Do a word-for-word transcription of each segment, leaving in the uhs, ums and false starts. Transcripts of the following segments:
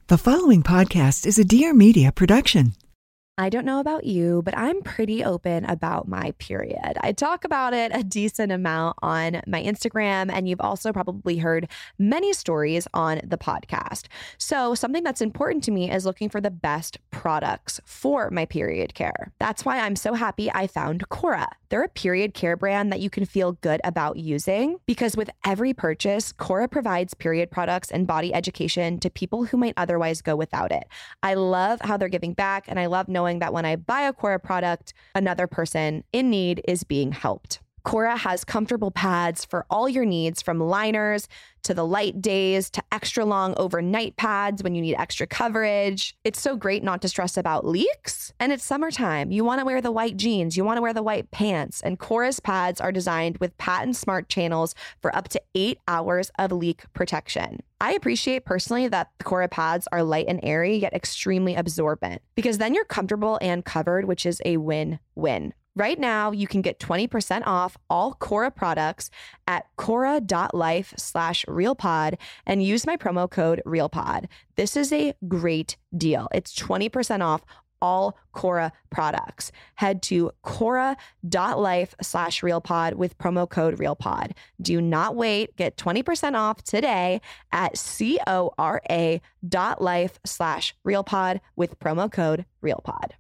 The following podcast is a Dear Media production. I don't know about you, but I'm pretty open about my period. I talk about it a decent amount on my Instagram, and you've also probably heard many stories on the podcast. So something that's important to me is looking for the best products for my period care. That's why I'm so happy I found Cora. They're a period care brand that you can feel good about using because with every purchase, Cora provides period products and body education to people who might otherwise go without it. I love how they're giving back, and I love knowing that when I buy a Cora product, another person in need is being helped. Cora has comfortable pads for all your needs, from liners to the light days to extra long overnight pads when you need extra coverage. It's so great not to stress about leaks. And it's summertime. You want to wear the white jeans. You want to wear the white pants. And Cora's pads are designed with patent smart channels for up to eight hours of leak protection. I appreciate personally that the Cora pads are light and airy, yet extremely absorbent, because then you're comfortable and covered, which is a win-win. Right now, you can get twenty percent off all Cora products at cora.life slash realpod and use my promo code realpod. This is a great deal. It's twenty percent off all Cora products. Head to cora.life slash realpod with promo code realpod. Do not wait. Get twenty percent off today at cora dot life slash realpod with promo code realpod.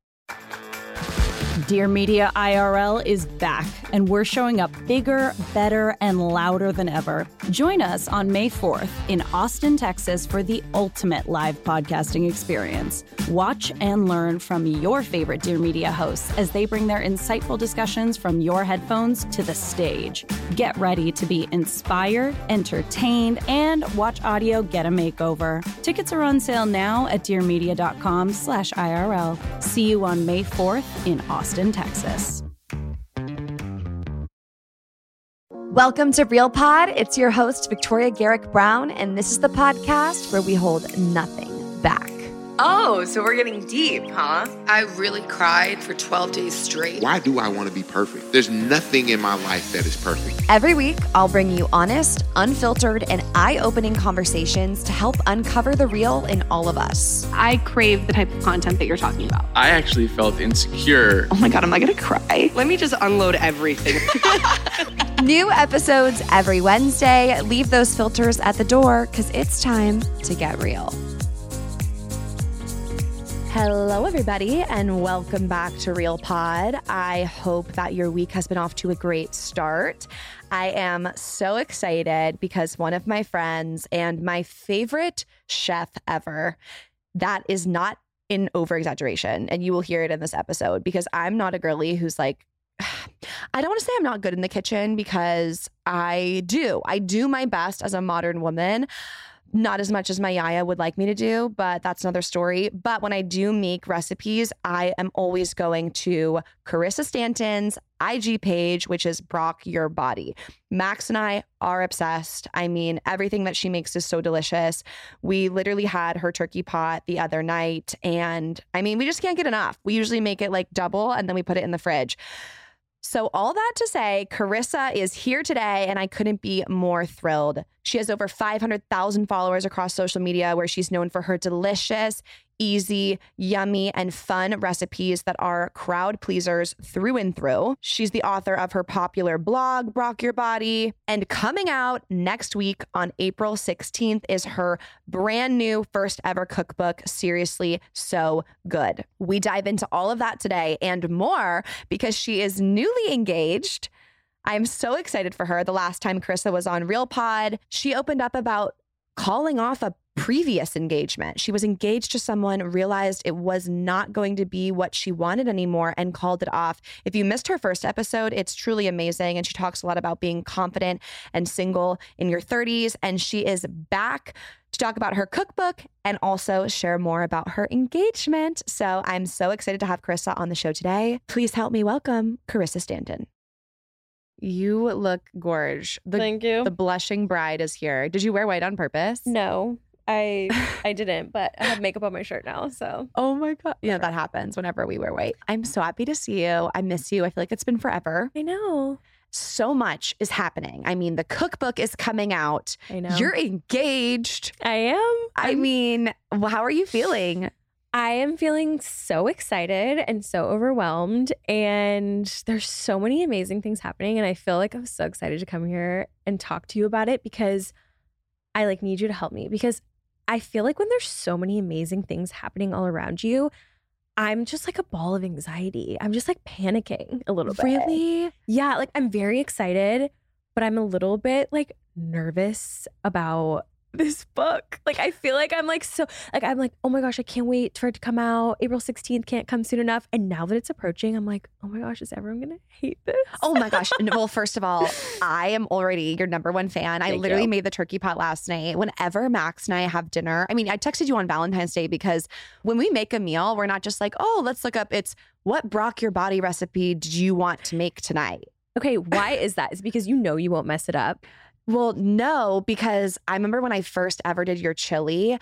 Dear Media I R L is back, and we're showing up bigger, better, and louder than ever. Join us on May fourth in Austin, Texas for the ultimate live podcasting experience. Watch and learn from your favorite Dear Media hosts as they bring their insightful discussions from your headphones to the stage. Get ready to be inspired, entertained, and watch audio get a makeover. Tickets are on sale now at dearmedia.com slash IRL. See you on May fourth in Austin, Texas. Welcome to Real Pod. It's your host, Victoria Garrick Brown, and this is the podcast where we hold nothing back. Oh, so we're getting deep, huh? I really cried for twelve days straight. Why do I want to be perfect? There's nothing in my life that is perfect. Every week, I'll bring you honest, unfiltered, and eye-opening conversations to help uncover the real in all of us. I crave the type of content that you're talking about. I actually felt insecure. Oh my God, am I gonna cry? Let me just unload everything. New episodes every Wednesday. Leave those filters at the door because it's time to get real. Hello, everybody, and welcome back to Real Pod. I hope that your week has been off to a great start. I am so excited because one of my friends and my favorite chef ever, that is not in over-exaggeration, and you will hear it in this episode because I'm not a girly who's like, I don't want to say I'm not good in the kitchen because I do. I do my best as a modern woman. Not as much as my yaya would like me to do, but that's another story. But when I do make recipes, I am always going to Carissa Stanton's I G page, which is Brock Your Body. Max and I are obsessed. I mean, everything that she makes is so delicious. We literally had her turkey pot the other night, and I mean, we just can't get enough. We usually make it like double, and then we put it in the fridge. So all that to say, Carissa is here today, and I couldn't be more thrilled. She has over five hundred thousand followers across social media, where she's known for her delicious, easy, yummy, and fun recipes that are crowd pleasers through and through. She's the author of her popular blog, Brock Your Body. And coming out next week on April sixteenth is her brand new first ever cookbook, Seriously So Good. We dive into all of that today and more because she is newly engaged. I'm so excited for her. The last time Carissa was on Real Pod, she opened up about calling off a previous engagement. She was engaged to someone, realized it was not going to be what she wanted anymore, and called it off. If you missed her first episode, it's truly amazing. And she talks a lot about being confident and single in your thirties. And she is back to talk about her cookbook and also share more about her engagement. So I'm so excited to have Carissa on the show today. Please help me welcome Carissa Stanton. You look gorge. The, Thank you. The blushing bride is here. Did you wear white on purpose? No, I I didn't, but I have makeup on my shirt now, so. Oh my God. Yeah, that happens whenever we wear white. I'm so happy to see you. I miss you. I feel like it's been forever. I know. so much is happening. I mean, the cookbook is coming out. I know. You're engaged. I am. I I'm- mean, how are you feeling? I am feeling so excited and so overwhelmed. And there's so many amazing things happening. And I feel like I'm so excited to come here and talk to you about it because I like need you to help me. Because I feel like when there's so many amazing things happening all around you, I'm just like a ball of anxiety. I'm just like panicking a little bit. Really? Yeah, like I'm very excited, but I'm a little bit like nervous about this book. Like I feel like I'm like so like I'm like, oh my gosh, I can't wait for it to come out. April sixteenth can't come soon enough. And now that it's approaching, I'm like, oh my gosh, is everyone gonna hate this? Oh my gosh. Well, first of all, I am already your number one fan. I Thank literally you. made the turkey pot last night. Whenever Max and I have dinner, I mean, I texted you on Valentine's Day because when we make a meal, we're not just like, oh, let's look up. It's what Brock Your Body recipe do you want to make tonight? Okay, why is that? Is it because you know you won't mess it up? Well, no, because I remember when I first ever did your chili,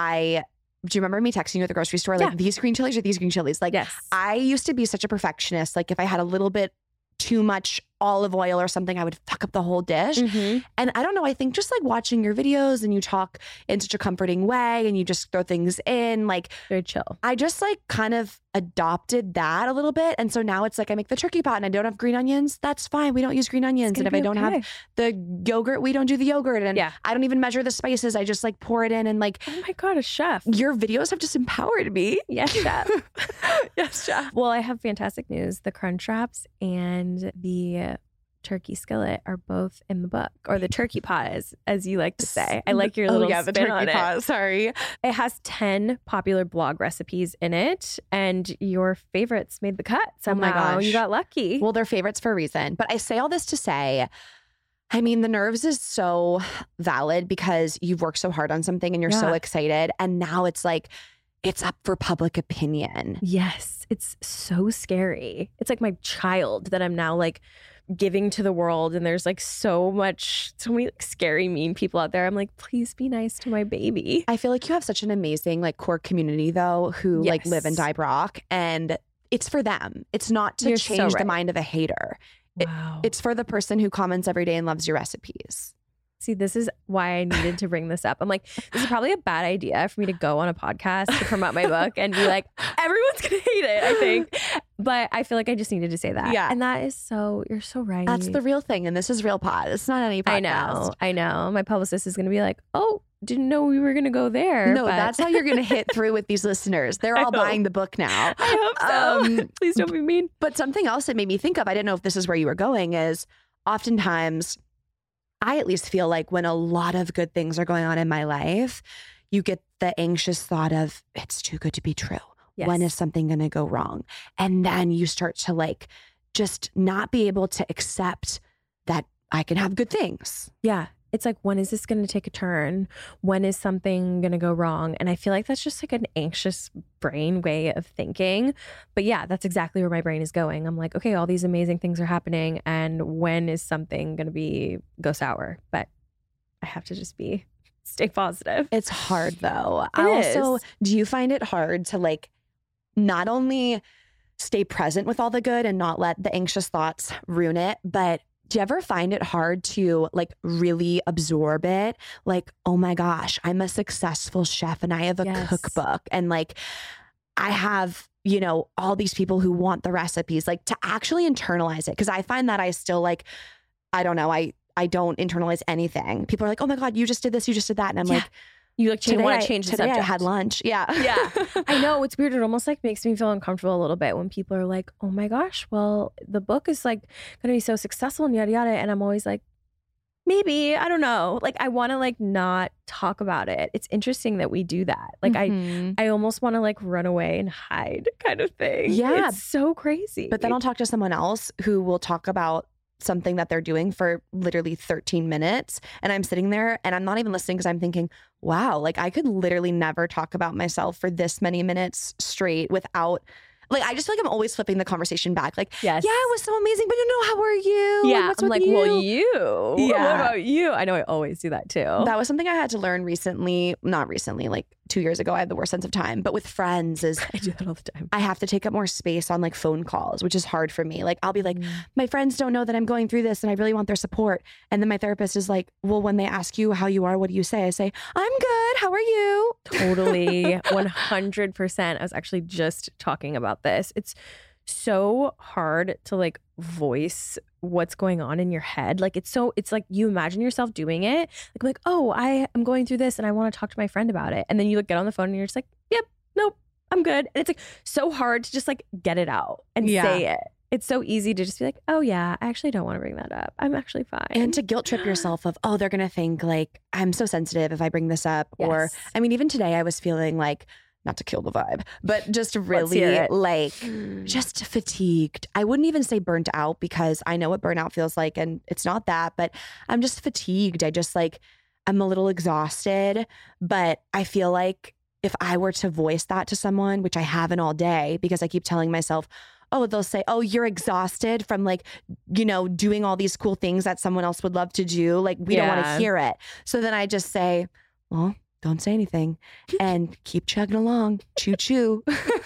I do you remember me texting you at the grocery store? Like Yeah. these green chilies or these green chilies? Like Yes. I used to be such a perfectionist. Like if I had a little bit too much olive oil or something, I would fuck up the whole dish. Mhm. And I don't know, I think just like watching your videos and you talk in such a comforting way and you just throw things in, like Very chill. I just like kind of adopted that a little bit. And so now it's like I make the turkey pot and I don't have green onions. That's fine. We don't use green onions. And if I don't have the yogurt, we don't do the yogurt. And Yeah. I don't even measure the spices. I just like pour it in and like Oh my God, a chef. your videos have just empowered me. Yes, chef. Yes, chef. Well, I have fantastic news. The Crunch Wraps and the turkey skillet are both in the book, or the turkey pot, as, as you like to say. I like your Oh, little yeah, the spin turkey on it. pot. Sorry. It has ten popular blog recipes in it, and your favorites made the cut. Oh my Somehow gosh. you got lucky. Well, they're favorites for a reason. But I say all this to say, I mean, the nerves is so valid because you've worked so hard on something and you're so Yeah. excited. And now it's like, it's up for public opinion. Yes, it's so scary. It's like my child that I'm now like giving to the world, and there's like so much, so many like, scary, mean people out there. I'm like, please be nice to my baby. I feel like you have such an amazing like core community though, who like live and Yes. die Brock, and it's for them. It's not to You're so change the right. mind of a hater. It- Wow. It's for the person who comments every day and loves your recipes. See, this is why I needed to bring this up. I'm like, this is probably a bad idea for me to go on a podcast to promote my book and be like, everyone's going to hate it, I think. But I feel like I just needed to say that. Yeah. And that is so, you're so right. That's the real thing. And this is Real Pod. It's not any podcast. I know. I know. My publicist is going to be like, oh, didn't know we were going to go there. No, but that's how you're going to hit through with these listeners. They're I all know. buying the book now. I hope so. Um, Please don't be mean. But something else that made me think of, I didn't know if this is where you were going, is oftentimes I at least feel like when a lot of good things are going on in my life, you get the anxious thought of it's too good to be true. Yes. When is something going to go wrong? And then you start to like just not be able to accept that I can have good things. Yeah. It's like, when is this going to take a turn? When is something going to go wrong? And I feel like that's just like an anxious brain way of thinking. But yeah, that's exactly where my brain is going. I'm like, okay, all these amazing things are happening. And when is something going to be go sour? But I have to just be, stay positive. It's hard though. It I also, is. do you find it hard to like not only stay present with all the good and not let the anxious thoughts ruin it, but do you ever find it hard to like really absorb it? Like, oh my gosh, I'm a successful chef and I have a Yes. cookbook and like I have, you know, all these people who want the recipes, like to actually internalize it. Cause I find that I still like, I don't know, I, I don't internalize anything. People are like, oh my God, you just did this, you just did that. And I'm Yeah. like, You like today, want I, to change the today subject. I had lunch. Yeah. Yeah. I know, it's weird. It almost like makes me feel uncomfortable a little bit when people are like, oh my gosh, well, the book is like going to be so successful and yada, yada. And I'm always like, maybe, I don't know. Like, I want to like not talk about it. It's interesting that we do that. Like Mhm. I, I almost want to like run away and hide kind of thing. Yeah. It's so crazy. But then I'll talk to someone else who will talk about something that they're doing for literally thirteen minutes. And I'm sitting there and I'm not even listening because I'm thinking, wow, like I could literally never talk about myself for this many minutes straight without, like, I just feel like I'm always flipping the conversation back. Like, yes. yeah, it was so amazing, but you know, how are you? And Yeah. what's I'm with like, you? well, you. Yeah. What about you? I know I always do that too. That was something I had to learn recently, not recently, like two years ago, I had the worst sense of time. But with friends is I do that all the time. I have to take up more space on like phone calls, which is hard for me. Like I'll be like, Mm. my friends don't know that I'm going through this and I really want their support. And then my therapist is like, well, when they ask you how you are, what do you say? I say, I'm good. How are you? Totally. one hundred percent. I was actually just talking about this. It's so hard to like voice what's going on in your head. Like it's so, it's like you imagine yourself doing it. Like, like, oh, I am going through this and I want to talk to my friend about it. And then you like, get on the phone and you're just like, yep, nope, I'm good. And it's like so hard to just like get it out and Yeah. say it. It's so easy to just be like, oh yeah, I actually don't want to bring that up. I'm actually fine. And to guilt trip yourself of, oh, they're going to think like, I'm so sensitive if I bring this up. Or, Yes. I mean, even today I was feeling like, not to kill the vibe, but just hear really it. like just fatigued. I wouldn't even say burnt out because I know what burnout feels like and it's not that, but I'm just fatigued. I just like, I'm a little exhausted, but I feel like if I were to voice that to someone, which I haven't all day because I keep telling myself, oh, they'll say, oh, you're exhausted from like, you know, doing all these cool things that someone else would love to do. Like, we don't want Yeah. to hear it. So then I just say, well, don't say anything and keep chugging along. Choo choo.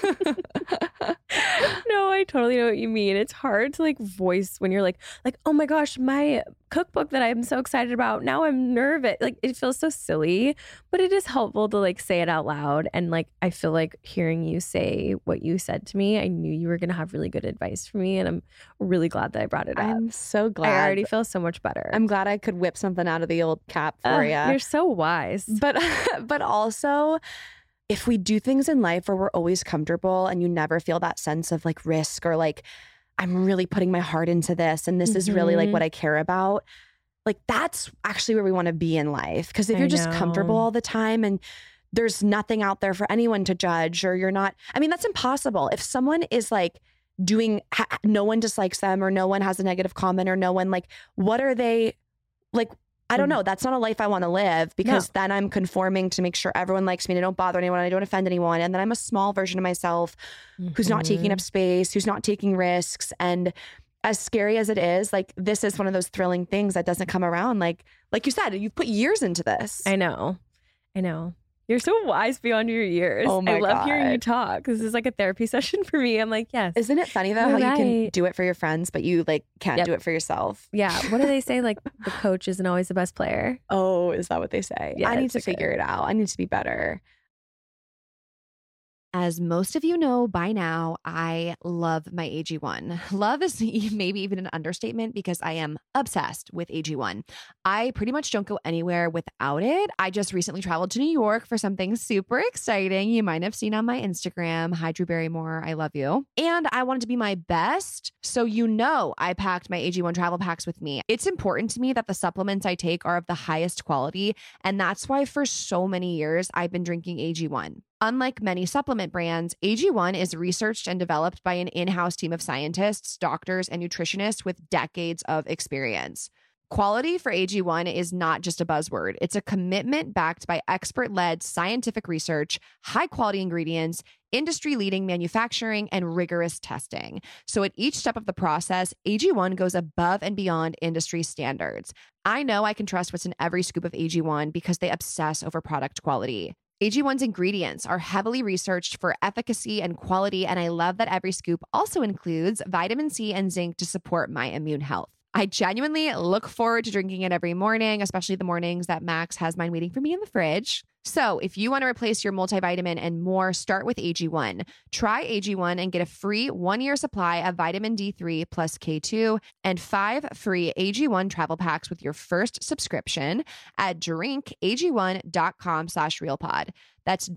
No, I totally know what you mean. It's hard to like voice when you're like, like, oh my gosh, my cookbook that I'm so excited about. Now I'm nervous. Like it feels so silly, but it is helpful to like say it out loud. And like, I feel like hearing you say what you said to me, I knew you were going to have really good advice for me. And I'm really glad that I brought it up. I'm so glad. I already feel so much better. I'm glad I could whip something out of the old cap for Uh, you. You're so wise. But but also, if we do things in life where we're always comfortable and you never feel that sense of like risk or like, I'm really putting my heart into this and this is really like Mhm. what I care about, like that's actually where we want to be in life. Because if I you're just comfortable know. all the time and there's nothing out there for anyone to judge, or you're not, I mean, that's impossible. If someone is like doing, ha- no one dislikes them or no one has a negative comment or no one like, what are they like? I don't know. That's not a life I want to live because then I'm conforming to make sure everyone likes me and I don't bother anyone and I don't offend anyone. And then I'm a small version of myself who's not taking up space, who's not taking risks. And as scary as it is, like this is one of those thrilling things that doesn't come around. Like, like you said, you've put years into this. I know. I know. You're so wise beyond your years. Oh my I love hearing you God. talk. This is like a therapy session for me. I'm like, yes. Isn't it funny though You're how you can right. do it for your friends, but you like can't Yep. do it for yourself? Yeah. What do they say? Like the coach isn't always the best player. Oh, is that what they say? Yeah, I need it's to okay. figure it out. I need to be better. As most of you know by now, I love my A G one. Love is maybe even an understatement because I am obsessed with A G one. I pretty much don't go anywhere without it. I just recently traveled to New York for something super exciting. You might have seen on my Instagram. Hi, Drew Barrymore. I love you. And I wanted to be my best. So you know I packed my A G one travel packs with me. It's important to me that the supplements I take are of the highest quality. And that's why for so many years, I've been drinking A G one. Unlike many supplement brands, A G one is researched and developed by an in-house team of scientists, doctors, and nutritionists with decades of experience. Quality for A G one is not just a buzzword. It's a commitment backed by expert-led scientific research, high-quality ingredients, industry-leading manufacturing, and rigorous testing. So at each step of the process, A G one goes above and beyond industry standards. I know I can trust what's in every scoop of A G one because they obsess over product quality. A G one's ingredients are heavily researched for efficacy and quality, and I love that every scoop also includes vitamin C and zinc to support my immune health. I genuinely look forward to drinking it every morning, especially the mornings that Max has mine waiting for me in the fridge. So if you want to replace your multivitamin and more, start with A G one. Try A G one and get a free one-year supply of vitamin D three plus K two and five free A G one travel packs with your first subscription at drinkag1.com slash realpod. That's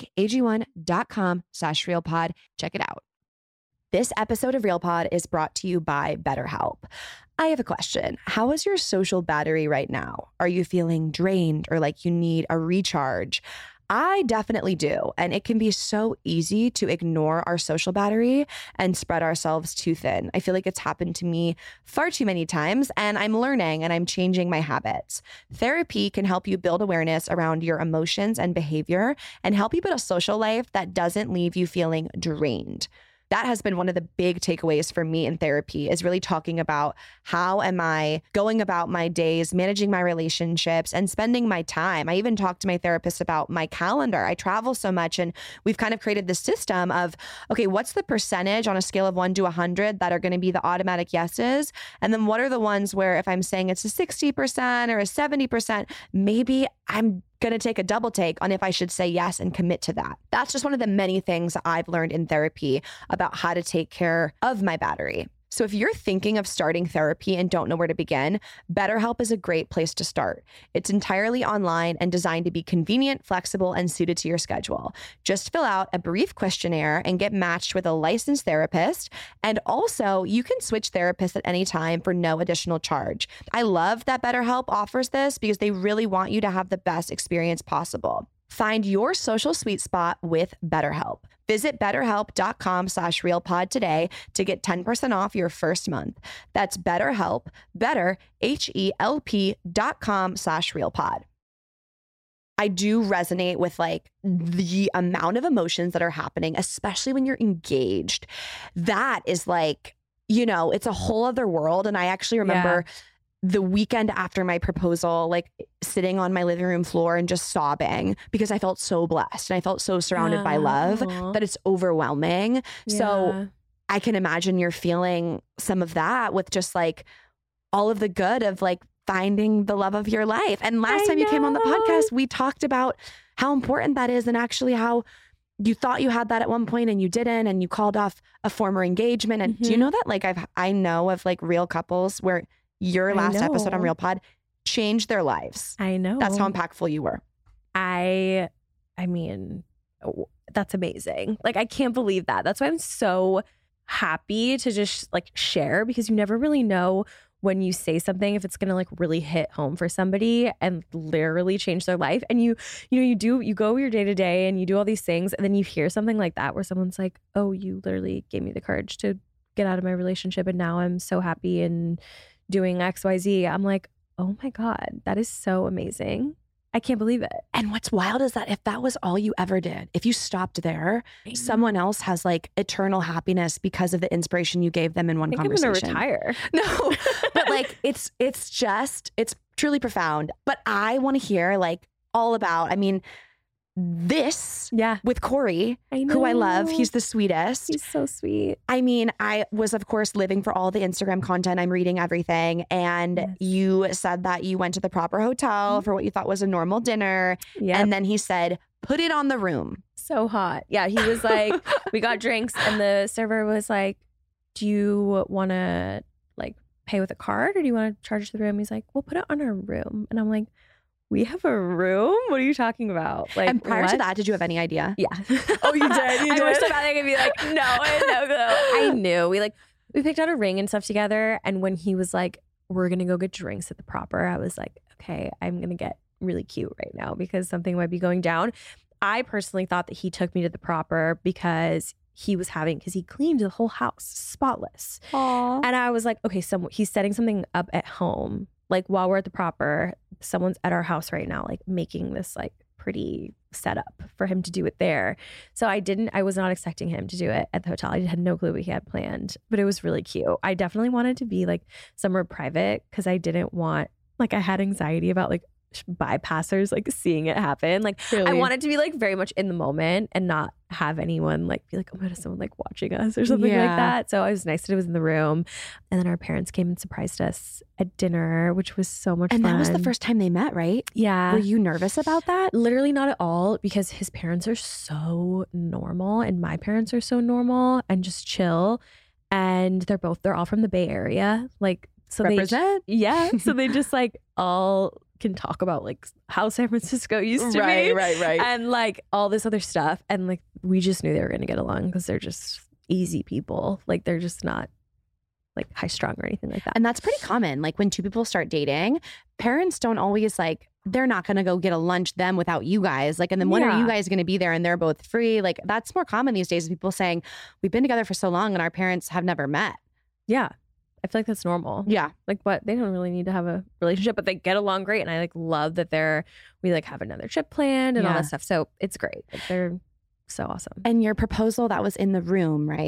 drinkag1.com slash realpod. Check it out. This episode of Real Pod is brought to you by BetterHelp. I have a question. How is your social battery right now? Are you feeling drained or like you need a recharge? I definitely do. And it can be so easy to ignore our social battery and spread ourselves too thin. I feel like it's happened to me far too many times, and I'm learning and I'm changing my habits. Therapy can help you build awareness around your emotions and behavior and help you build a social life that doesn't leave you feeling drained. that has been one of the big takeaways for me in therapy, is really talking about how am I going about my days, managing my relationships and spending my time. I even talked to my therapist about my calendar. I travel so much, and we've kind of created this system of, okay, what's the percentage on a scale of one to a hundred that are going to be the automatic yeses? And then what are the ones where if I'm saying it's a sixty percent or a seventy percent, maybe I'm going to take a double take on if I should say yes and commit to that. That's just one of the many things I've learned in therapy about how to take care of my battery. So if you're thinking of starting therapy and don't know where to begin, BetterHelp is a great place to start. It's entirely online and designed to be convenient, flexible, and suited to your schedule. Just fill out a brief questionnaire and get matched with a licensed therapist. And also, you can switch therapists at any time for no additional charge. I love that BetterHelp offers this because they really want you to have the best experience possible. Find your social sweet spot with BetterHelp. Visit betterhelp.com slash realpod today to get ten percent off your first month. That's BetterHelp, better, H E L P dot com slash realpod. I do resonate with like the amount of emotions that are happening, especially when you're engaged. That is like, you know, it's a whole other world. And I actually remember yeah. the weekend after my proposal, like sitting on my living room floor and just sobbing because I felt so blessed and I felt so surrounded yeah. by love that it's overwhelming. Yeah. So I can imagine you're feeling some of that with just like all of the good of like finding the love of your life. And last I time know. you came on the podcast, we talked about how important that is and actually how you thought you had that at one point and you didn't, and you called off a former engagement. And mm-hmm. do you know that like I've, I know of like real couples where your last episode on Real Pod changed their lives. I know. That's how impactful you were. I, I mean, that's amazing. Like, I can't believe that. That's why I'm so happy to just like share, because you never really know when you say something if it's going to like really hit home for somebody and literally change their life. And you, you know, you do, you go your day to day and you do all these things, and then you hear something like that where someone's like, oh, you literally gave me the courage to get out of my relationship and now I'm so happy and doing X Y Z. I'm like, oh my God, that is so amazing. I can't believe it. And what's wild is that if that was all you ever did, if you stopped there, someone else has like eternal happiness because of the inspiration you gave them in one I think conversation. I'm gonna retire. No, but like it's it's just it's truly profound. But I want to hear like all about. I mean, this yeah with Corey, I who I love. He's the sweetest. He's so sweet. I mean, I was of course living for all the Instagram content. I'm reading everything. And yes. you said that you went to the proper hotel mm-hmm. for what you thought was a normal dinner. Yep. And then he said, put it on the room. So hot. Yeah. He was like, we got drinks and the server was like, do you want to like pay with a card or do you want to charge the room? He's like, we'll put it on our room. And I'm like, we have a room? What are you talking about? Like, and prior what? to that, did you have any idea? Yeah. Oh, you did? You did? I wish so bad I could be like, no, I had no clue. I knew. We like, we picked out a ring and stuff together. And when he was like, we're going to go get drinks at the proper, I was like, okay, I'm going to get really cute right now because something might be going down. I personally thought that he took me to the proper because he was having, because he cleaned the whole house spotless. Aww. And I was like, okay, so he's setting something up at home. Like while we're at the proper, someone's at our house right now, like making this like pretty setup for him to do it there. So I didn't, I was not expecting him to do it at the hotel. I had no clue what he had planned, but it was really cute. I definitely wanted to be like somewhere private because I didn't want, like I had anxiety about like bypassers like seeing it happen. Like really? I wanted to be like very much in the moment and not have anyone like be like, oh my God, is someone like watching us or something yeah. like that. So it was nice that it was in the room. And then our parents came and surprised us at dinner, which was so much and fun. And that was the first time they met, right? Yeah. Were you nervous about that? Literally not at all, because his parents are so normal and my parents are so normal and just chill. And they're both, they're all from the Bay Area. Like, so Represent? they, yeah. So they just like all can talk about like how San Francisco used to right, be. Right, right, right. And like all this other stuff. And like, we just knew they were going to get along because they're just easy people. Like they're just not like high strung or anything like that. And that's pretty common. Like when two people start dating, parents don't always like, they're not going to go get a lunch them without you guys. Like, and then when yeah. are you guys going to be there and they're both free? Like that's more common these days. People saying we've been together for so long and our parents have never met. Yeah. I feel like that's normal. Yeah. Like, what? They don't really need to have a relationship, but they get along great. And I like love that they're, we like have another trip planned and yeah. all that stuff. So it's great. Like, they're so awesome. And your proposal, that was in the room, right?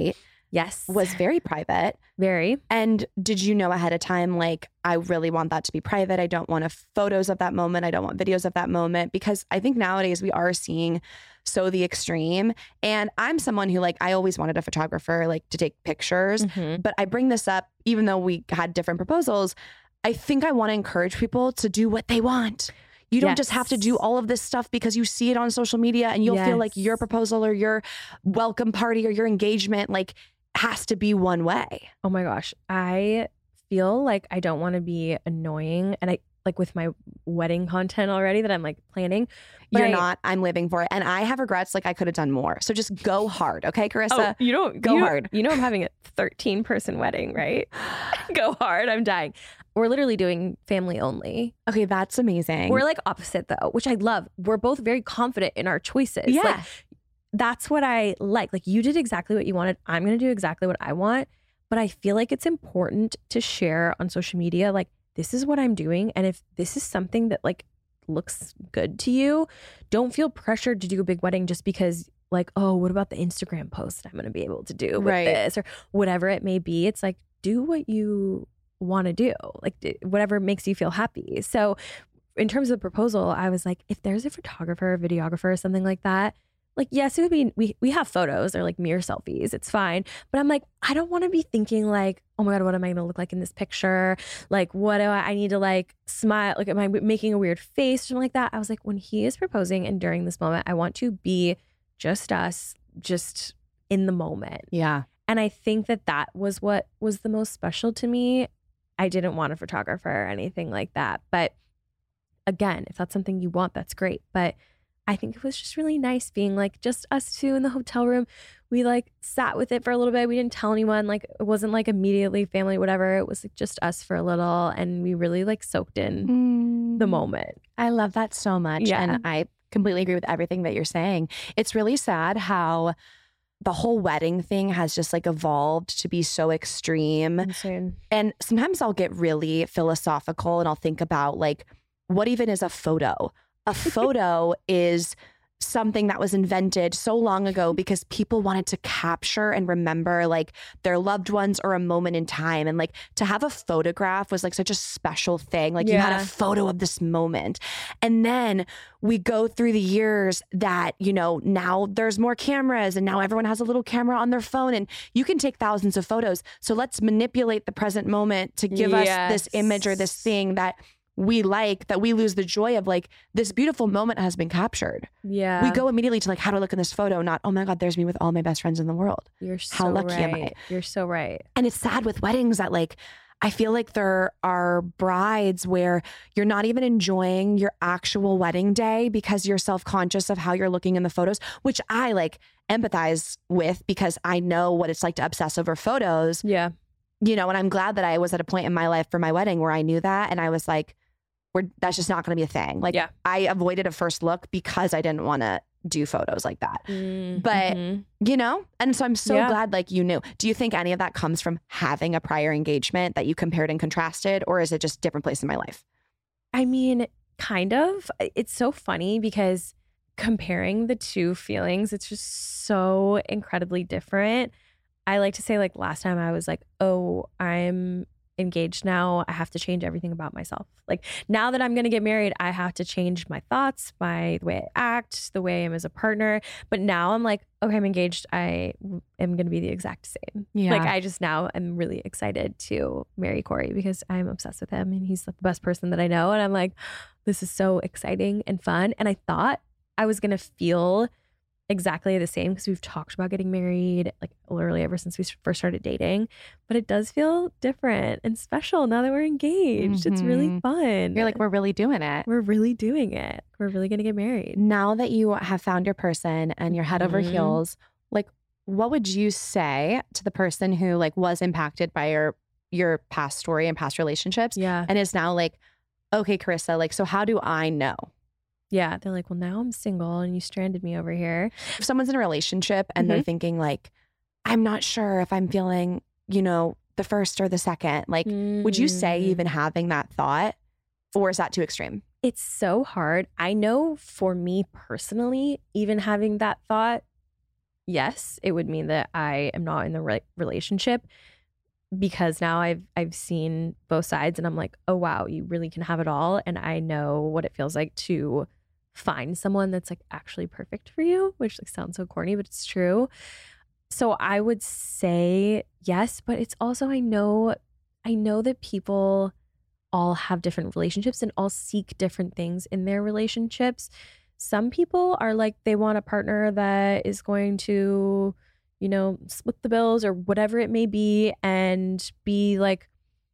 Yes. was very private. Very. And did you know ahead of time, like, I really want that to be private. I don't want a photos of that moment. I don't want videos of that moment, because I think nowadays we are seeing so the extreme. And I'm someone who, like, I always wanted a photographer, like, to take pictures. Mm-hmm. But I bring this up, even though we had different proposals, I think I want to encourage people to do what they want. You don't Yes. just have to do all of this stuff because you see it on social media and you'll feel like Yes. your proposal or your welcome party or your engagement, like, has to be one way. Oh my gosh. I feel like I don't want to be annoying. And I like with my wedding content already that I'm like planning. But You're I- not. I'm living for it. And I have regrets. Like, I could have done more. So just go hard. Okay, Carissa? Oh, you don't Go you, hard. You know, I'm having a thirteen person wedding, right? Go hard. I'm dying. We're literally doing family only. Okay, that's amazing. We're like opposite though, which I love. We're both very confident in our choices. Yeah. Like, that's what I like. Like, you did exactly what you wanted. I'm going to do exactly what I want. But I feel like it's important to share on social media, like, this is what I'm doing. And if this is something that like looks good to you, don't feel pressured to do a big wedding just because like, oh, what about the Instagram post I'm going to be able to do with Right. this or whatever it may be. It's like, do what you want to do, like d- whatever makes you feel happy. So in terms of the proposal, I was like, if there's a photographer, a videographer, or something like that, like, yes, it would be, we, we have photos, they're like mirror selfies, it's fine. But I'm like, I don't want to be thinking like, oh my God, what am I going to look like in this picture? Like, what do I, I need to like smile? Like, am I making a weird face or something like that? I was like, when he is proposing and during this moment, I want to be just us, just in the moment. yeah. And I think that that was what was the most special to me. I didn't want a photographer or anything like that. But again, if that's something you want, that's great. But I think it was just really nice being like just us two in the hotel room. We like sat with it for a little bit. We didn't tell anyone. Like, it wasn't like immediately family, whatever. It was like just us for a little. And we really like soaked in the moment. I love that so much. Yeah. And I completely agree with everything that you're saying. It's really sad how the whole wedding thing has just like evolved to be so extreme. Insane. And sometimes I'll get really philosophical and I'll think about like, what even is a photo? A photo is something that was invented so long ago because people wanted to capture and remember like their loved ones or a moment in time. And like to have a photograph was like such a special thing. Like you had Yeah. a photo of this moment. And then we go through the years that, you know, now there's more cameras and now everyone has a little camera on their phone and you can take thousands of photos. So let's manipulate the present moment to give us this image or this Yes. thing that we like, that we lose the joy of like this beautiful moment has been captured. Yeah. We go immediately to like, how do I look in this photo? Not, oh my God, there's me with all my best friends in the world. You're so How lucky right. am I? You're so right. And it's sad with weddings that like, I feel like there are brides where you're not even enjoying your actual wedding day because you're self-conscious of how you're looking in the photos, which I like empathize with because I know what it's like to obsess over photos, Yeah. you know, and I'm glad that I was at a point in my life for my wedding where I knew that. And I was like, we're, that's just not going to be a thing. Like Yeah. I avoided a first look because I didn't want to do photos like that. Mm, But mhm. you know, and so I'm so Yeah. glad like you knew. Do you think any of that comes from having a prior engagement that you compared and contrasted, or is it just different place in my life? I mean, kind of. It's so funny because comparing the two feelings, it's just so incredibly different. I like to say, like, last time I was like, oh, I'm engaged now. I have to change everything about myself. Like, now that I'm going to get married, I have to change my thoughts, my the way I act, the way I am as a partner. But now I'm like, okay, I'm engaged. I am going to be the exact same. Yeah. Like, I just now am really excited to marry Corey because I'm obsessed with him and he's the best person that I know. And I'm like, this is so exciting and fun. And I thought I was going to feel exactly the same because we've talked about getting married like literally ever since we first started dating, but it does feel different and special now that we're engaged. It's really Mhm. fun. You're like, we're really doing it. we're really doing it. We're really going to get married. Now that you have found your person and you're head over Mhm. heels, like what would you say to the person who like was impacted by your your past story and past relationships Yeah. and is now like, okay, Carissa, like, so how do I know? Yeah. They're like, well, now I'm single and you stranded me over here. If someone's in a relationship and they're thinking like, I'm not sure if I'm feeling, you know, the first or the second, like, would you say Mm. even having that thought, or is that too extreme? It's so hard. I know for me personally, even having that thought yes, it would mean that I am not in the right relationship, because now I've I've seen both sides and I'm like, oh wow, you really can have it all. And I know what it feels like to find someone that's like actually perfect for you, which like sounds so corny, but it's true. So I would say yes, but it's also, I know, I know that people all have different relationships and all seek different things in their relationships. Some people are like, they want a partner that is going to, you know, split the bills or whatever it may be and be like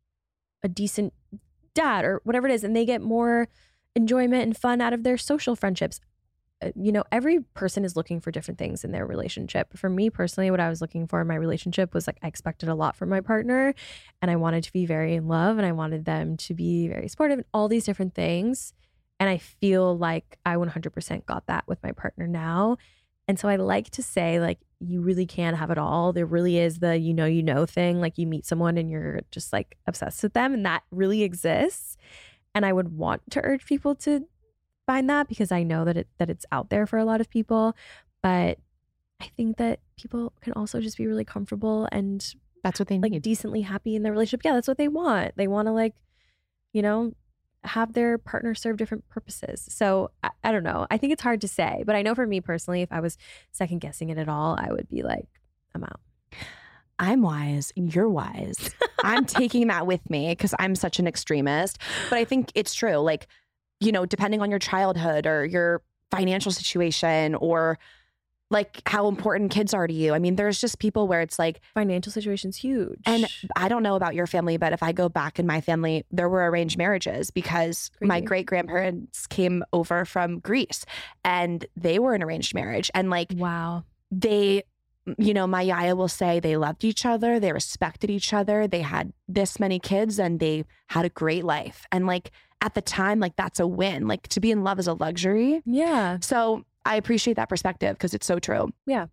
a decent dad or whatever it is. And they get more enjoyment and fun out of their social friendships. Uh, you know, every person is looking for different things in their relationship. For me personally, what I was looking for in my relationship was like, I expected a lot from my partner and I wanted to be very in love and I wanted them to be very supportive and all these different things. And I feel like I one hundred percent got that with my partner now. And so I like to say, like, you really can have it all. There really is the you know, you know thing. Like, you meet someone and you're just like obsessed with them, and that really exists. And I would want to urge people to find that, because I know that it that it's out there for a lot of people. But I think that people can also just be really comfortable and that's what they like need. decently happy in their relationship. Yeah, that's what they want. They want to, like, you know, have their partner serve different purposes. So I, I don't know. I think it's hard to say, but I know for me personally, if I was second guessing it at all, I would be like, I'm out. I'm wise. You're wise. I'm taking that with me because I'm such an extremist. But I think it's true. Like, you know, depending on your childhood or your financial situation or like how important kids are to you. I mean, there's just people where it's like financial situation's huge. And I don't know about your family, but if I go back in my family, there were arranged marriages because Crazy. my great grandparents came over from Greece and they were an arranged marriage. And like, wow, they, you know, my yaya will say they loved each other. They respected each other. They had this many kids and they had a great life. And like at the time, like that's a win. Like to be in love is a luxury. Yeah. So I appreciate that perspective because it's so true. Yeah.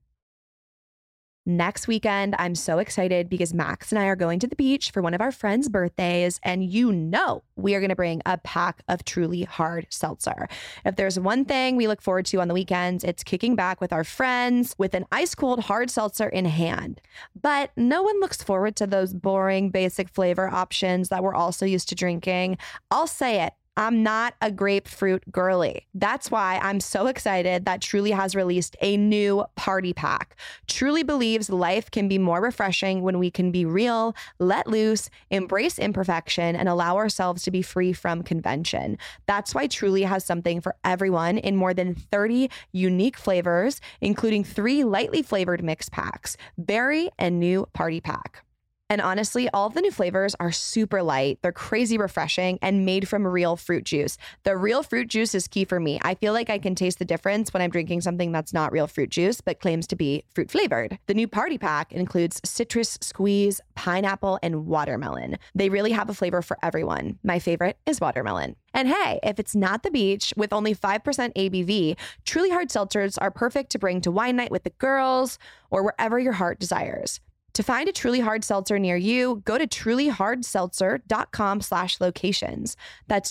Next weekend, I'm so excited because Max and I are going to the beach for one of our friends' birthdays. And you know, we are going to bring a pack of Truly Hard Seltzer. If there's one thing we look forward to on the weekends, it's kicking back with our friends with an ice cold hard seltzer in hand. But no one looks forward to those boring, basic flavor options that we're also used to drinking. I'll say it. I'm not a grapefruit girly. That's why I'm so excited that Truly has released a new party pack. Truly believes life can be more refreshing when we can be real, let loose, embrace imperfection, and allow ourselves to be free from convention. That's why Truly has something for everyone in more than thirty unique flavors, including three lightly flavored mix packs, berry and new party pack. And honestly, all of the new flavors are super light. They're crazy refreshing and made from real fruit juice. The real fruit juice is key for me. I feel like I can taste the difference when I'm drinking something that's not real fruit juice, but claims to be fruit flavored. The new party pack includes citrus squeeze, pineapple, and watermelon. They really have a flavor for everyone. My favorite is watermelon. And hey, if it's not the beach, with only five percent A B V, Truly Hard Seltzers are perfect to bring to wine night with the girls or wherever your heart desires. To find a Truly Hard Seltzer near you, go to trulyhardseltzer.com slash locations. That's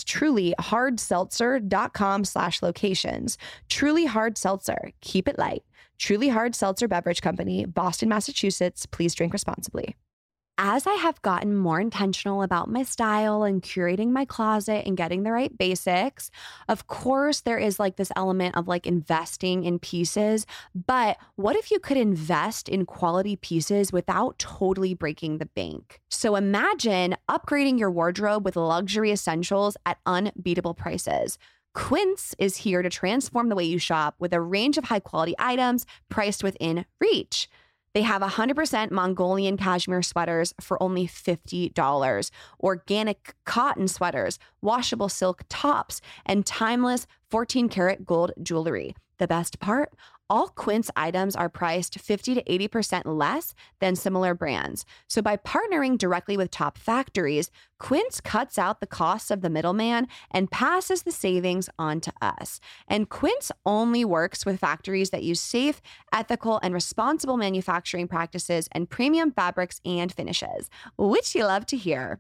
trulyhardseltzer.com slash locations. Truly Hard Seltzer. Keep it light. Truly Hard Seltzer Beverage Company, Boston, Massachusetts. Please drink responsibly. As I have gotten more intentional about my style and curating my closet and getting the right basics, of course, there is like this element of like investing in pieces. But what if you could invest in quality pieces without totally breaking the bank? So imagine upgrading your wardrobe with luxury essentials at unbeatable prices. Quince is here to transform the way you shop with a range of high quality items priced within reach. They have one hundred percent Mongolian cashmere sweaters for only fifty dollars, organic cotton sweaters, washable silk tops, and timeless fourteen karat gold jewelry. The best part? All Quince items are priced fifty to eighty percent less than similar brands. So by partnering directly with top factories, Quince cuts out the costs of the middleman and passes the savings on to us. And Quince only works with factories that use safe, ethical, and responsible manufacturing practices and premium fabrics and finishes, which you love to hear.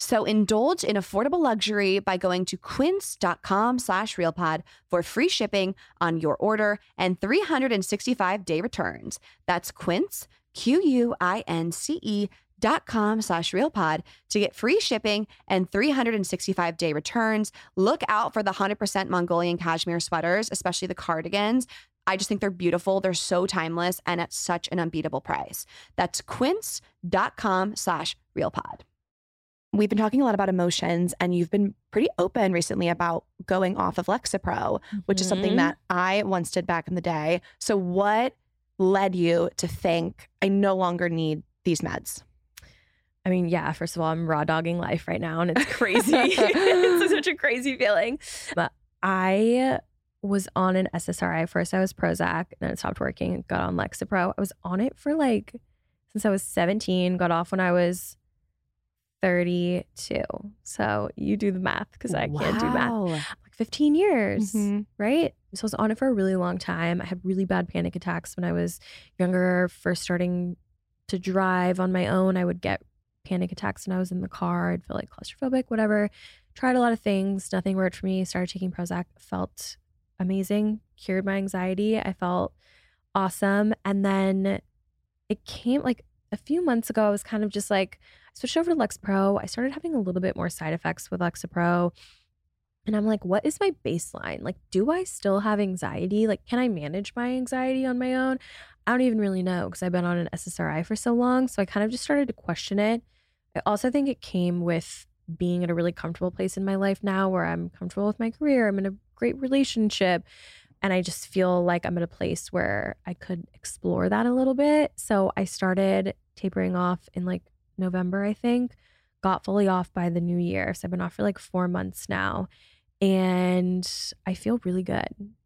So indulge in affordable luxury by going to quince.com slash realpod for free shipping on your order and three hundred sixty-five day returns. That's quince, Q-U-I-N-C-E dot com slash realpod to get free shipping and three hundred sixty-five day returns. Look out for the one hundred percent Mongolian cashmere sweaters, especially the cardigans. I just think they're beautiful. They're so timeless and at such an unbeatable price. That's quince.com slash realpod. We've been talking a lot about emotions, and you've been pretty open recently about going off of Lexapro, which mm-hmm. is something that I once did back in the day. So what led you to think, I no longer need these meds? I mean, yeah, first of all, I'm raw dogging life right now, and it's crazy. It's such a crazy feeling. But I was on an S S R I. First I was Prozac, then it stopped working and got on Lexapro. I was on it for like, since I was seventeen, got off when I was thirty-two. So you do the math because I wow. can't do math. Like fifteen years, mm-hmm. right? So I was on it for a really long time. I had really bad panic attacks when I was younger, first starting to drive on my own. I would get panic attacks when I was in the car. I'd feel like claustrophobic, whatever. Tried a lot of things. Nothing worked for me. Started taking Prozac. Felt amazing. Cured my anxiety. I felt awesome. And then it came like a few months ago, I was kind of just like, I switched over to Lexapro. I started having a little bit more side effects with Lexapro. And I'm like, what is my baseline? Like, do I still have anxiety? Like, can I manage my anxiety on my own? I don't even really know because I've been on an S S R I for so long. So I kind of just started to question it. I also think it came with being in a really comfortable place in my life now where I'm comfortable with my career. I'm in a great relationship. And I just feel like I'm at a place where I could explore that a little bit. So I started tapering off in like November, I think, got fully off by the new year. So I've been off for like four months now. And I feel really good.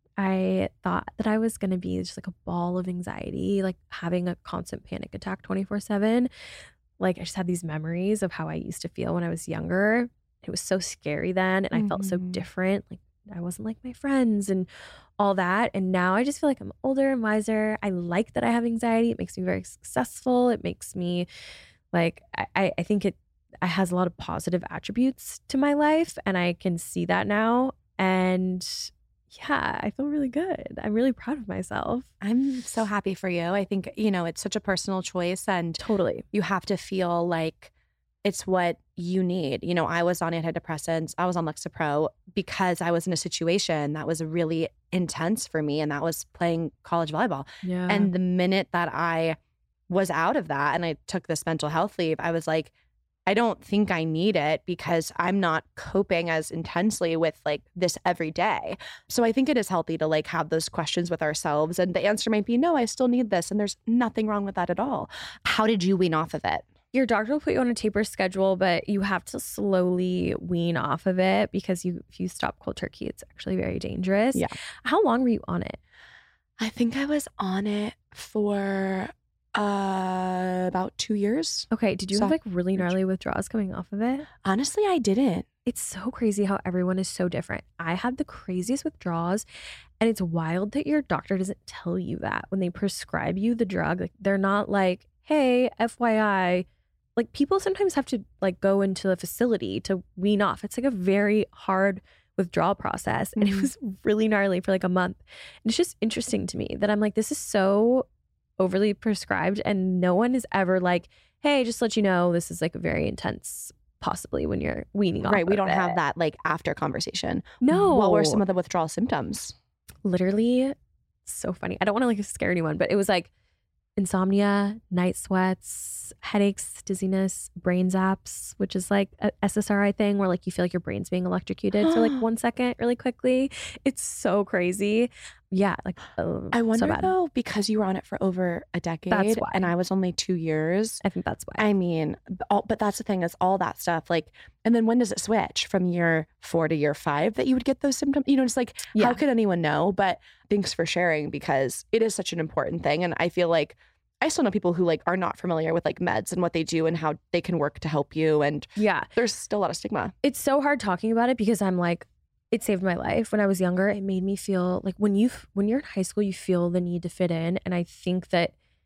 I thought that I was going to be just like a ball of anxiety, like having a constant panic attack twenty-four seven. Like I just had these memories of how I used to feel when I was younger. It was so scary then. And I mm-hmm. felt so different. Like I wasn't like my friends and all that. And now I just feel like I'm older and wiser. I like that I have anxiety. It makes me very successful. It makes me like, I, I think it, it has a lot of positive attributes to my life. And I can see that now. And yeah, I feel really good. I'm really proud of myself. I'm so happy for you. I think, you know, it's such a personal choice and totally you have to feel like it's what you need. You know, I was on antidepressants. I was on Lexapro because I was in a situation that was really intense for me, and that was playing college volleyball. Yeah. And the minute that I was out of that and I took this mental health leave, I was like, I don't think I need it because I'm not coping as intensely with like this every day. So I think it is healthy to like have those questions with ourselves. And the answer might be, no, I still need this. And there's nothing wrong with that at all. How did you wean off of it? Your doctor will put you on a taper schedule, but you have to slowly wean off of it because you if you stop cold turkey, it's actually very dangerous. Yeah. How long were you on it? I think I was on it for uh, about two years. Okay. Did you so, have like really gnarly withdrawals coming off of it? Honestly, I didn't. It's so crazy how everyone is so different. I had the craziest withdrawals, and it's wild that your doctor doesn't tell you that when they prescribe you the drug. Like they're not like, hey, F Y I. Like people sometimes have to like go into a facility to wean off. It's like a very hard withdrawal process. And mm-hmm. it was really gnarly for like a month. And it's just interesting to me that I'm like, this is so overly prescribed and no one is ever like, hey, just to let you know, this is like a very intense possibly when you're weaning off. Right. We don't it. have that like after conversation. No. What were some of the withdrawal symptoms? Literally so funny. I don't want to like scare anyone, but it was like insomnia, night sweats, headaches, dizziness, brain zaps, which is like a S S R I thing where like you feel like your brain's being electrocuted for like one second really quickly. It's so crazy. Yeah. Like, uh, I wonder so bad. though, because you were on it for over a decade That's why. and I was only two years. I think that's why. I mean, all, but that's the thing is all that stuff like, and then when does it switch from year four to year five that you would get those symptoms? You know, it's like, yeah. how could anyone know? But thanks for sharing because it is such an important thing. And I feel like I still know people who like are not familiar with like meds and what they do and how they can work to help you. And yeah, there's still a lot of stigma. It's so hard talking about it because I'm like, it saved my life. When I was younger, it made me feel like when you when you're in high school, you feel the need to fit in. And I think that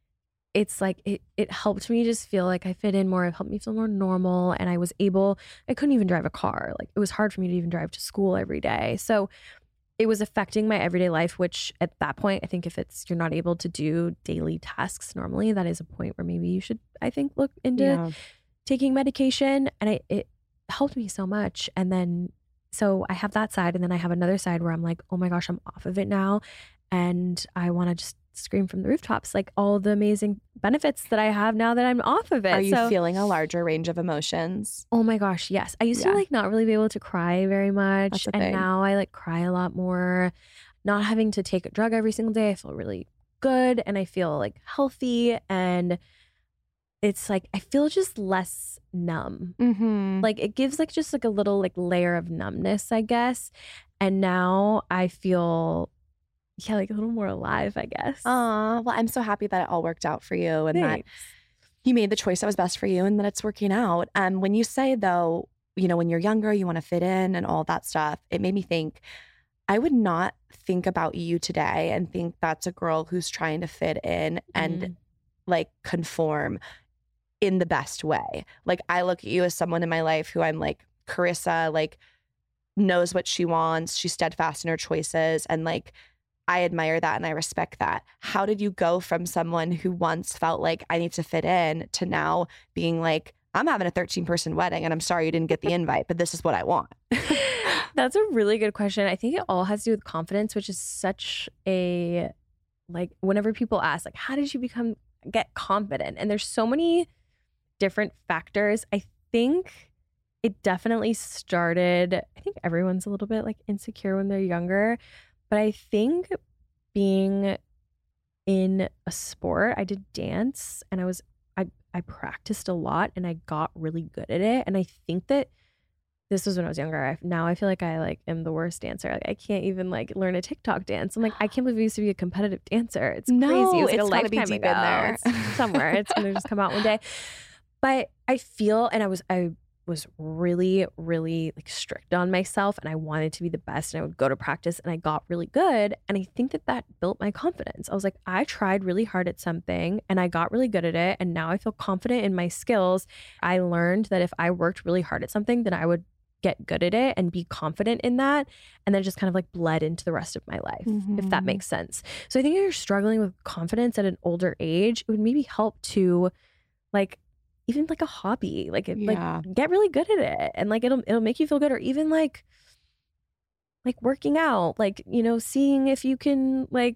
it's like it it helped me just feel like I fit in more. It helped me feel more normal. And I was able, I couldn't even drive a car. Like it was hard for me to even drive to school every day. So it was affecting my everyday life, which at that point, I think if it's you're not able to do daily tasks normally, that is a point where maybe you should, I think, look into Yeah. taking medication. And I, it helped me so much. And then so I have that side, and then I have another side where I'm like, oh my gosh, I'm off of it now. And I want to just scream from the rooftops, like all the amazing benefits that I have now that I'm off of it. Are you so, feeling a larger range of emotions? oh my gosh, yes. I used Yeah. to like not really be able to cry very much. That's the And thing. now I like cry a lot more. Not having to take a drug every single day, I feel really good and I feel like healthy. And it's like, I feel just less numb. Mm-hmm. Like it gives like just like a little like layer of numbness, I guess. And now I feel, yeah, like a little more alive, I guess. Aw, well, I'm so happy that it all worked out for you and that Thanks. you made the choice that was best for you and that it's working out. Um, when you say though, you know, when you're younger, you want to fit in and all that stuff, it made me think, I would not think about you today and think that's a girl who's trying to fit in and Mhm. like conform in the best way. Like I look at you as someone in my life who I'm like, Carissa, like knows what she wants. She's steadfast in her choices. And like, I admire that and I respect that. How did you go from someone who once felt like I need to fit in to now being like, I'm having a thirteen person wedding and I'm sorry you didn't get the invite, but this is what I want? That's a really good question. I think it all has to do with confidence, which is such a, like, whenever people ask, like, how did you become, get confident? And there's so many different factors. I think it definitely started, I think everyone's a little bit like insecure when they're younger, but I think being in a sport, I did dance and I was, I, I practiced a lot and I got really good at it. And I think that this was when I was younger. I, now I feel like I like am the worst dancer. Like I can't even like learn a TikTok dance. I'm like, I can't believe I used to be a competitive dancer. It's No, crazy. It was like it's a gotta be lifetime deep in ago. there. It's somewhere. It's gonna just come out one day. But I feel, and I was, I was really, really like strict on myself, and I wanted to be the best. And I would go to practice, and I got really good. And I think that that built my confidence. I was like, I tried really hard at something, and I got really good at it. And now I feel confident in my skills. I learned that if I worked really hard at something, then I would get good at it and be confident in that, and then just kind of like bled into the rest of my life, if that Mhm. makes sense. So I think if you're struggling with confidence at an older age, it would maybe help to like even like a hobby, like it, Yeah. like get really good at it, and like it'll it'll make you feel good, or even like like working out, like, you know, seeing if you can like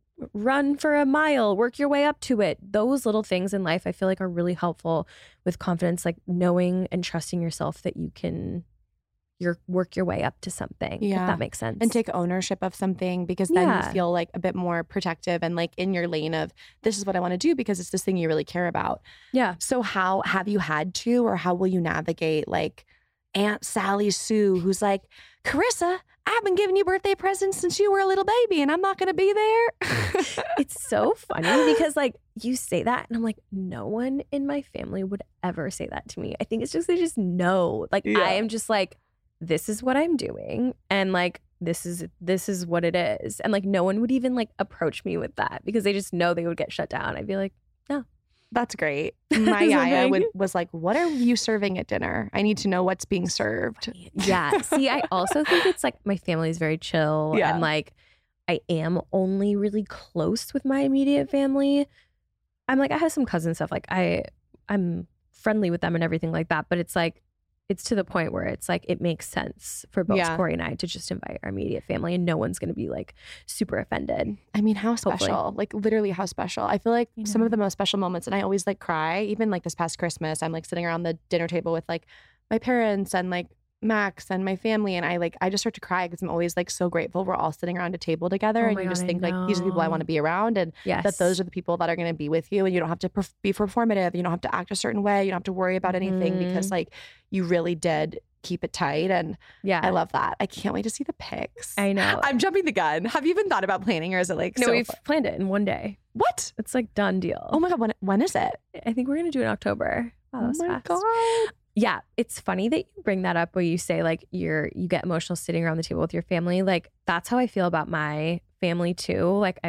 run for a mile, work your way up to it. Those little things in life I feel like are really helpful with confidence, like knowing and trusting yourself that you can your work your way up to something. Yeah. If that makes sense. And take ownership of something, because then Yeah. you feel like a bit more protective and like in your lane of this is what I want to do because it's this thing you really care about. yeah. So how have you had to, or how will you navigate like Aunt Sally Sue, who's like, Carissa, I've been giving you birthday presents since you were a little baby and I'm not going to be there. It's so funny because like you say that and I'm like, no one in my family would ever say that to me. I think it's just they just know. Like Yeah. I am just like, this is what I'm doing, and like this is this is what it is. And like no one would even like approach me with that because they just know they would get shut down. I'd be like, That's great. My Is it yaya big? would, was like, what are you serving at dinner? I need to know what's being served. yeah. See, I also think it's like my family is very chill, Yeah. and like I am only really close with my immediate family. I'm like I have some cousin stuff. Like I I'm friendly with them and everything like that, but it's like it's to the point where it's like it makes sense for both Yeah. Corey and I to just invite our immediate family, and no one's going to be like super offended. I mean, how Hopefully. special? Like literally how special. I feel like I some know. of the most special moments, and I always like cry, even like this past Christmas, I'm like sitting around the dinner table with like my parents and like Max and my family. And I like, I just start to cry because I'm always like so grateful we're all sitting around a table together. Oh and my you just God, I think like, these are the people I want to know. be around. And Yes, that those are the people that are going to be with you. And you don't have to perf- be performative. You don't have to act a certain way. You don't have to worry about anything because Mhm. like you really did keep it tight. And yeah. I love that. I can't wait to see the pics. I know. I'm jumping the gun. Have you even thought about planning, or is it like, no, so we've fu- planned it in one day. what? It's like done deal. Oh my God. When, when is it? I think we're gonna do it in October. Wow, that Oh was my fast. God. Yeah, it's funny that you bring that up where you say like you're you get emotional sitting around the table with your family. Like that's how I feel about my family too. Like I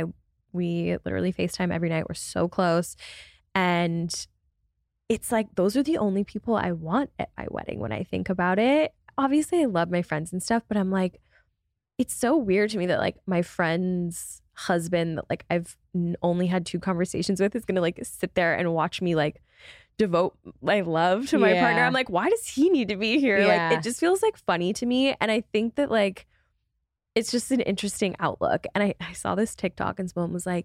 We literally FaceTime every night. We're so close. And it's like, those are the only people I want at my wedding when I think about it. Obviously, I love my friends and stuff, but I'm like, it's so weird to me that like my friend's husband that like I've n- only had two conversations with is going to like sit there and watch me like devote my love to my Yeah. partner. I'm like, why does he need to be here? Yeah. Like, it just feels like funny to me. And I think that like, it's just an interesting outlook. And I, I saw this TikTok and someone was like,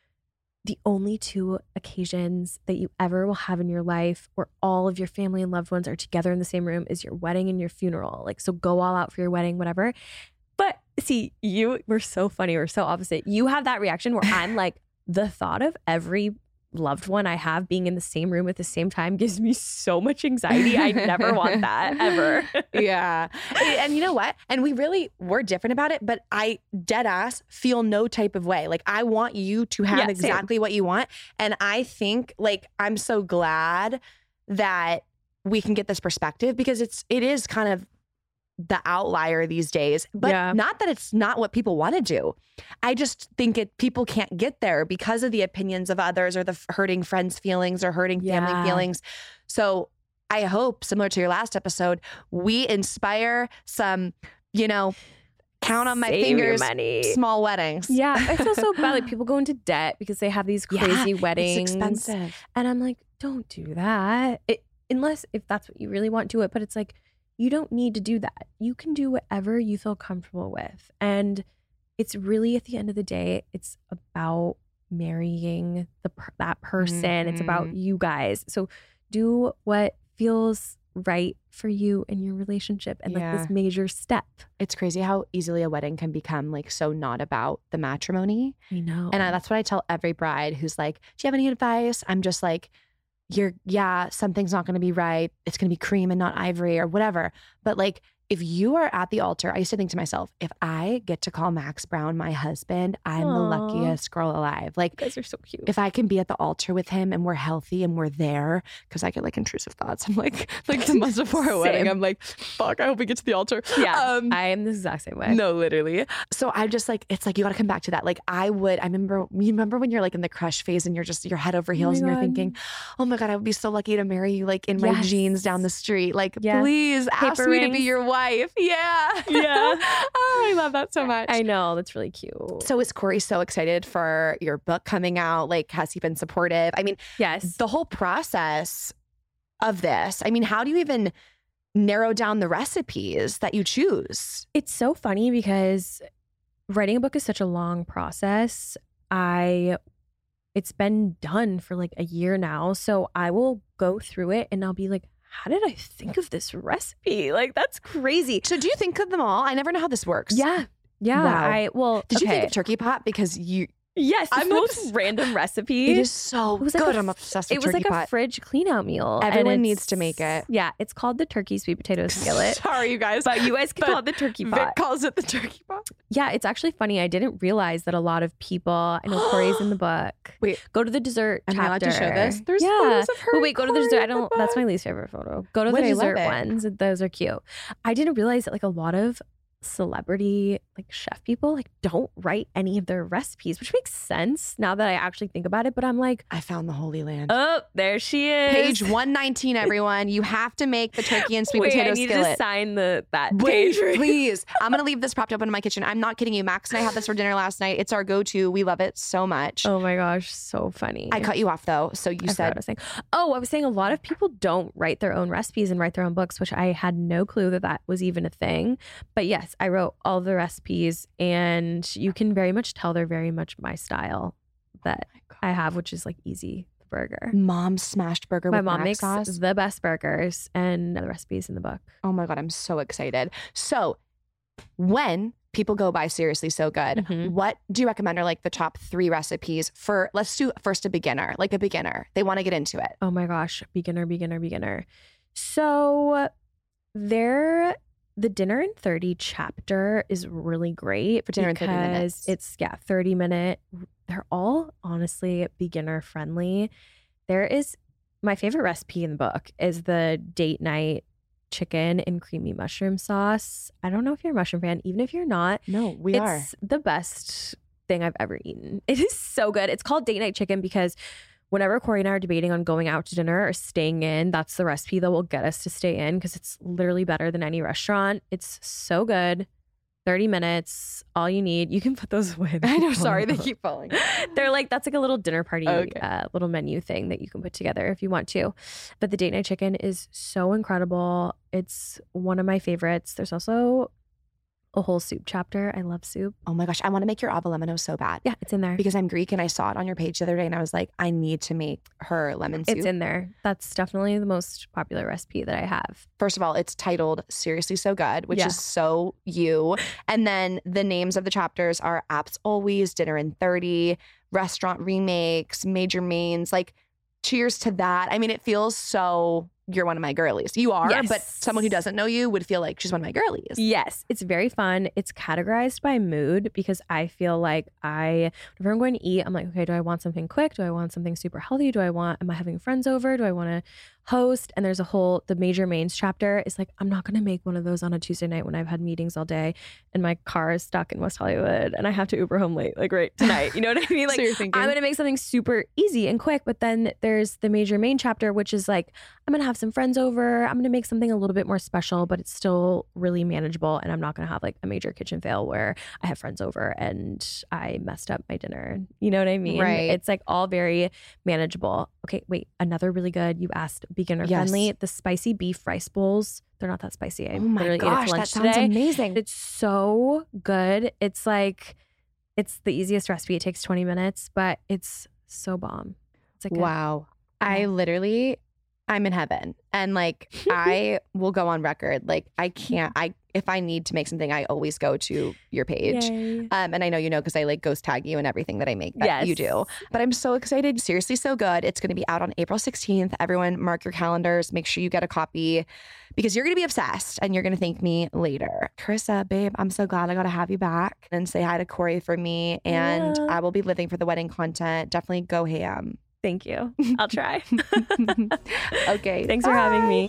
the only two occasions that you ever will have in your life where all of your family and loved ones are together in the same room is your wedding and your funeral. Like, so go all out for your wedding, whatever. But see, you were so funny. We're so opposite. You have that reaction where I'm like, the thought of every loved one I have being in the same room at the same time gives me so much anxiety. I never want that ever. Yeah. And, and you know what? And we really were different about it, but I dead ass feel no type of way. Like I want you to have Yeah, same. exactly what you want. And I think like I'm so glad that we can get this perspective because it's it is kind of the outlier these days, but Yeah. not that it's not what people want to do. I just think it people can't get there because of the opinions of others or the f- hurting friends' feelings or hurting Yeah. family feelings. So I hope, similar to your last episode, we inspire some, you know, count on my Save your fingers, money. small weddings. Yeah, I feel so bad. Like people go into debt because they have these Yeah, crazy weddings. It's expensive. And I'm like, don't do that. It, unless if that's what you really want, do it. But it's like, you don't need to do that. You can do whatever you feel comfortable with. And it's really, at the end of the day, it's about marrying the per- that person. It's about Mhm. you guys. So do what feels right for you and your relationship and like Yeah. this major step. It's crazy how easily a wedding can become like so not about the matrimony. I know. And I, that's what I tell every bride who's like, do you have any advice? I'm just like, you're, yeah, something's not going to be right. It's going to be cream and not ivory or whatever. But like, if you are at the altar, I used to think to myself, if I get to call Max Brown my husband, I'm Aw. the luckiest girl alive. Like, You guys are so cute. if I can be at the altar with him and we're healthy and we're there, because I get like intrusive thoughts. I'm like, like the months before a wedding, Same. I'm like, fuck, I hope we get to the altar. Yeah, Um, I am the exact same way. no, literally. So I'm just like, it's like, you got to come back to that. Like I would, I remember, you remember when you're like in the crush phase and you're just, you're head over heels and you're God. thinking, oh my God, I would be so lucky to marry you like in my Yes. jeans down the street. Like, Yes. please ask Paper me to be rings. your wife. Yeah. Yeah. Oh, I love that so much. I know. That's really cute. So is Corey so excited for your book coming out? Like, has he been supportive? I mean, yes. the whole process of this, I mean, how do you even narrow down the recipes that you choose? It's so funny because writing a book is such a long process. I it's been done for like a year now. So I will go through it and I'll be like, how did I think of this recipe? Like, that's crazy. So do you think of them all? I never know how this works. Yeah. Yeah. Wow. I well Did you think okay. of turkey pot? Because you, Yes, I'm I'm the most obs- random recipe. it is so It was like good. a I'm f- obsessed with It was turkey like pot. a fridge clean out meal. and Everyone it's- needs to make it. Yeah, it's called the turkey sweet potato skillet. Sorry, you guys. But you guys can But call it the turkey Vic pot. calls it the turkey pot. Yeah, it's actually funny. I didn't realize that a lot of people, I know Corey's in the book. Wait, Go to the dessert am I allowed chapter. to show this? There's yeah. photos of her But and wait, go to the Corey dessert. I in the don't, that's book. my least favorite photo. Go to Wait, I the love dessert it. ones. Those are cute. I didn't realize that like a lot of celebrity like chef people like don't write any of their recipes, which makes sense now that I actually think about it. But I'm like, I found the Holy Land. oh, there she is. Page one nineteen, everyone. You have to make the turkey and sweet Wait, potato I need skillet. to sign the that Wait, page. please. I'm going to leave this propped up in my kitchen. I'm not kidding you. Max and I had this for dinner last night. It's our go-to. We love it so much. Oh my gosh, so funny. I cut you off though. So you I forgot said, what I was saying. Oh, I was saying a lot of people don't write their own recipes and write their own books, which I had no clue that that was even a thing. But yes, I wrote all the recipes, and you can very much tell they're very much my style that I have, which is like easy the burger. Mom smashed burger My with mom mac makes sauce. the best burgers, and the recipes in the book. Oh my God, I'm so excited. So when people go buy Seriously So Good, Mhm. what do you recommend are like the top three recipes for, let's do first a beginner, like a beginner. They want to get into it. Oh my gosh, beginner, beginner, beginner. So there, the dinner in thirty chapter is really great For dinner in thirty because minutes. it's yeah thirty minute. They're all honestly beginner friendly. There is my favorite recipe in the book is the date night chicken and creamy mushroom sauce. I don't know if you're a mushroom fan, even if you're not. No, we it's are. the best thing I've ever eaten. It is so good. It's called date night chicken because whenever Corey and I are debating on going out to dinner or staying in, that's the recipe that will get us to stay in because it's literally better than any restaurant. It's so good. thirty minutes, all you need. You can put those away. I know, sorry, they keep falling. They're like, that's like a little dinner party, Okay. uh, little menu thing that you can put together if you want to. But the date night chicken is so incredible. It's one of my favorites. There's also a whole soup chapter. I love soup. Oh my gosh, I want to make your avocado so bad. Yeah, it's in there. Because I'm Greek and I saw it on your page the other day and I was like, I need to make her lemon soup. It's in there. That's definitely the most popular recipe that I have. First of all, it's titled Seriously So Good, which Yeah. is so you. And then the names of the chapters are Apps Always, Dinner in thirty, Restaurant Remakes, Major Mains. Like, cheers to that. I mean, it feels so, you're one of my girlies. You are, Yes. but someone who doesn't know you would feel like she's one of my girlies. Yes, it's very fun. It's categorized by mood because I feel like I, whenever I'm going to eat, I'm like, okay, do I want something quick? Do I want something super healthy? Do I want, am I having friends over? Do I want to host? And there's a whole, the Major Mains chapter is like, I'm not going to make one of those on a Tuesday night when I've had meetings all day and my car is stuck in West Hollywood and I have to Uber home late, like right tonight. You know what I mean? Like, So you're thinking- I'm going to make something super easy and quick. But then there's the Major Main chapter, which is like, I'm going to have some friends over. I'm going to make something a little bit more special, but it's still really manageable. And I'm not going to have like a major kitchen fail where I have friends over and I messed up my dinner. You know what I mean? Right. It's like all very manageable. Okay, wait, another really good, you asked beginner Yes. friendly, the spicy beef rice bowls. They're not that spicy. I Oh my literally ate it gosh, for that lunch sounds today. amazing. It's so good. It's like, it's the easiest recipe. It takes twenty minutes, but it's so bomb. It's like a- Wow. I Yeah. literally, I'm in heaven. And like, I will go on record. Like, I can't, I, if I need to make something, I always go to your page. Yay. Um, and I know you know because I like ghost tag you and everything that I make that Yes. you do. But I'm so excited. Seriously So Good. It's going to be out on April sixteenth. Everyone mark your calendars. Make sure you get a copy because you're going to be obsessed and you're going to thank me later. Carissa, babe, I'm so glad I got to have you back and say hi to Corey for me. And Yeah. I will be living for the wedding content. Definitely go ham. Thank you. I'll try. Okay. Thanks for having me.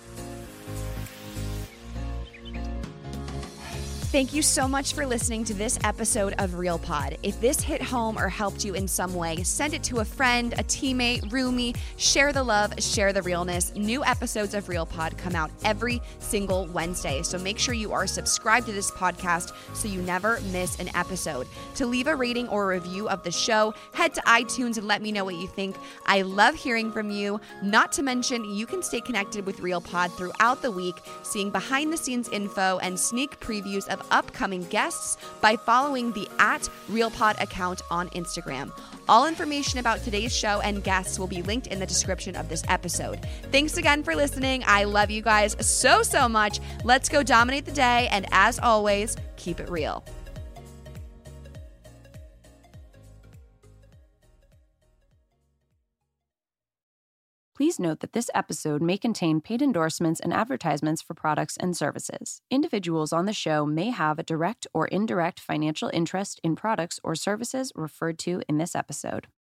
Thank you so much for listening to this episode of Real Pod. If this hit home or helped you in some way, send it to a friend, a teammate, roomie. Share the love, share the realness. New episodes of Real Pod come out every single Wednesday, so make sure you are subscribed to this podcast so you never miss an episode. To leave a rating or a review of the show, head to iTunes and let me know what you think. I love hearing from you. Not to mention, you can stay connected with Real Pod throughout the week, seeing behind the scenes info and sneak previews of upcoming guests by following the at RealPod account on Instagram. All information about today's show and guests will be linked in the description of this episode. Thanks again for listening. I love you guys so, so much. Let's go dominate the day. And as always, keep it real. Please note that this episode may contain paid endorsements and advertisements for products and services. Individuals on the show may have a direct or indirect financial interest in products or services referred to in this episode.